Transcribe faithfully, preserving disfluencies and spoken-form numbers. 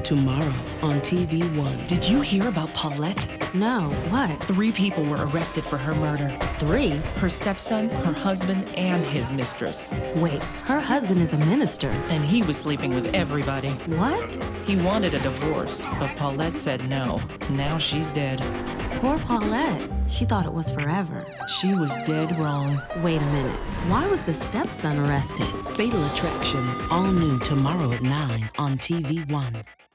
tomorrow on T V One. Did you hear about Paulette? No, what? Three people were arrested for her murder. Three? Her stepson, her husband, and his mistress. Wait, her husband is a minister. And he was sleeping with everybody. What? He wanted a divorce, but Paulette said no. Now she's dead. Poor Paulette. She thought it was forever. She was dead wrong. Wait a minute. Why was the stepson arrested? Fatal Attraction, all new tomorrow at nine on T V One.